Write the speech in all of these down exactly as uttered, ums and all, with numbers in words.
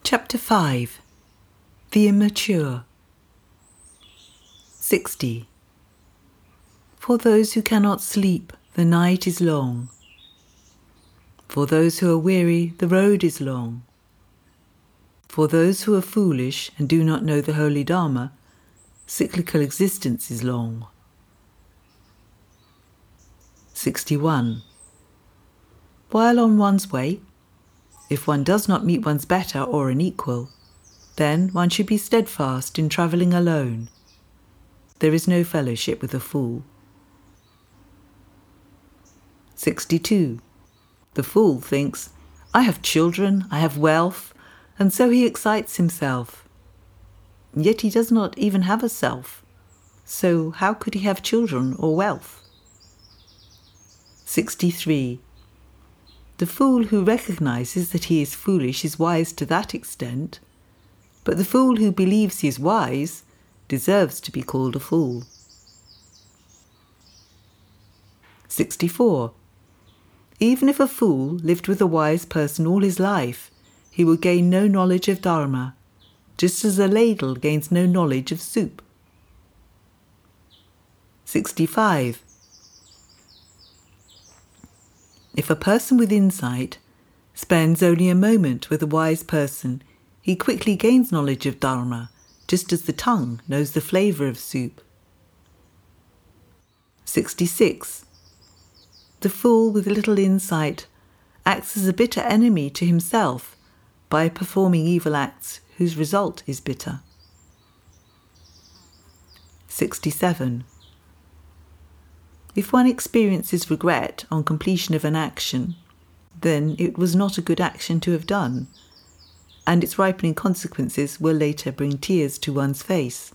Chapter five. The Immature. sixty. For those who cannot sleep, the night is long. For those who are weary, the road is long. For those who are foolish and do not know the holy Dharma, cyclical existence is long. sixty-one. While on one's way, if one does not meet one's better or an equal, then one should be steadfast in travelling alone. There is no fellowship with a fool. sixty-two. The fool thinks, I have children, I have wealth, and so he excites himself. Yet he does not even have a self, so how could he have children or wealth? sixty-three. The fool who recognizes that he is foolish is wise to that extent, but the fool who believes he is wise deserves to be called a fool. sixty-four. Even if a fool lived with a wise person all his life, he will gain no knowledge of Dharma, just as a ladle gains no knowledge of soup. sixty-five. If a person with insight spends only a moment with a wise person, he quickly gains knowledge of Dharma, just as the tongue knows the flavour of soup. sixty-six. The fool with little insight acts as a bitter enemy to himself by performing evil acts whose result is bitter. sixty-seven. If one experiences regret on completion of an action, then it was not a good action to have done, and its ripening consequences will later bring tears to one's face.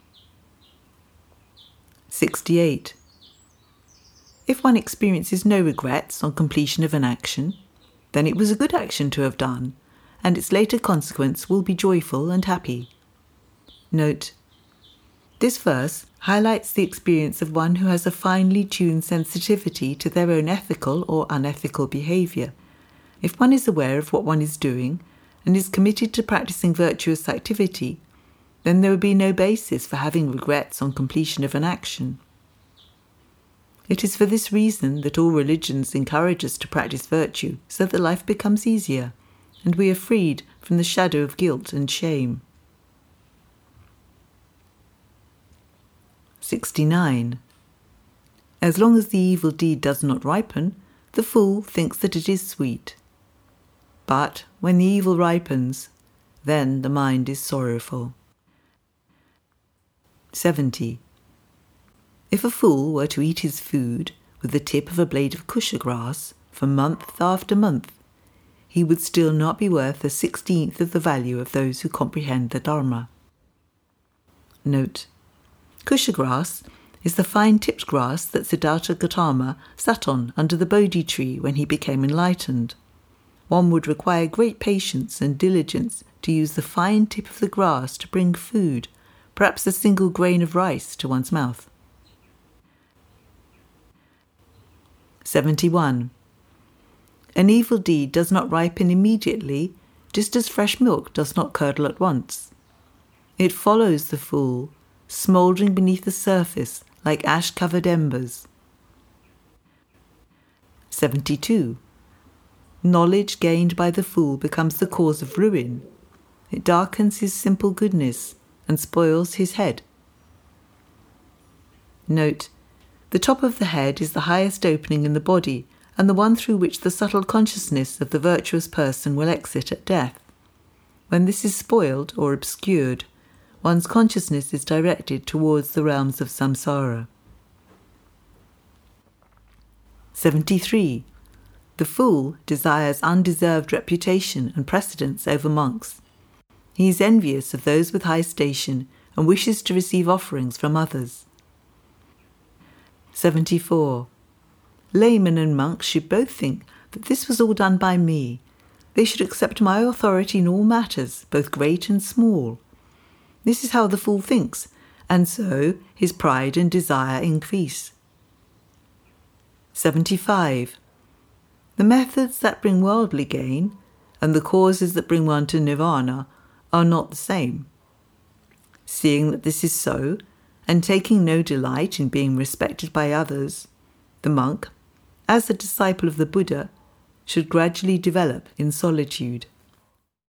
sixty-eight. If one experiences no regrets on completion of an action, then it was a good action to have done, and its later consequence will be joyful and happy. Note: this verse highlights the experience of one who has a finely tuned sensitivity to their own ethical or unethical behaviour. If one is aware of what one is doing and is committed to practicing virtuous activity, then there would be no basis for having regrets on completion of an action. It is for this reason that all religions encourage us to practice virtue so that life becomes easier and we are freed from the shadow of guilt and shame. sixty-nine. As long as the evil deed does not ripen, the fool thinks that it is sweet. But when the evil ripens, then the mind is sorrowful. seventy. If a fool were to eat his food with the tip of a blade of kusha grass for month after month, he would still not be worth a sixteenth of the value of those who comprehend the Dharma. Note: kusha grass is the fine-tipped grass that Siddhartha Gautama sat on under the Bodhi tree when he became enlightened. One would require great patience and diligence to use the fine tip of the grass to bring food, perhaps a single grain of rice, to one's mouth. seventy-one. An evil deed does not ripen immediately, just as fresh milk does not curdle at once. It follows the fool, smouldering beneath the surface like ash-covered embers. seventy-two. Knowledge gained by the fool becomes the cause of ruin. It darkens his simple goodness and spoils his head. Note: the top of the head is the highest opening in the body and the one through which the subtle consciousness of the virtuous person will exit at death. When this is spoiled or obscured, one's consciousness is directed towards the realms of samsara. seventy-three. The fool desires undeserved reputation and precedence over monks. He is envious of those with high station and wishes to receive offerings from others. seventy-four. Laymen and monks should both think that this was all done by me. They should accept my authority in all matters, both great and small. This is how the fool thinks, and so his pride and desire increase. seventy-five. The methods that bring worldly gain and the causes that bring one to nirvana are not the same. Seeing that this is so, and taking no delight in being respected by others, the monk, as the disciple of the Buddha, should gradually develop in solitude.